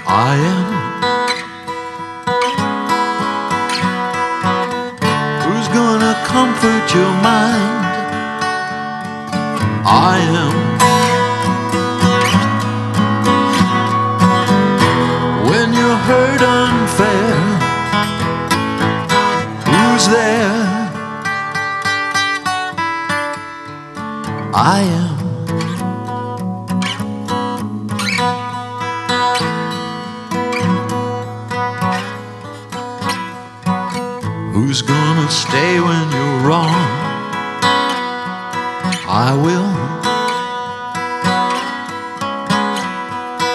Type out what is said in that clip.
I am. Who's gonna comfort your mind? I am. When you're hurt unfair, who's there? I am. Who's gonna stay when you're wrong? I will.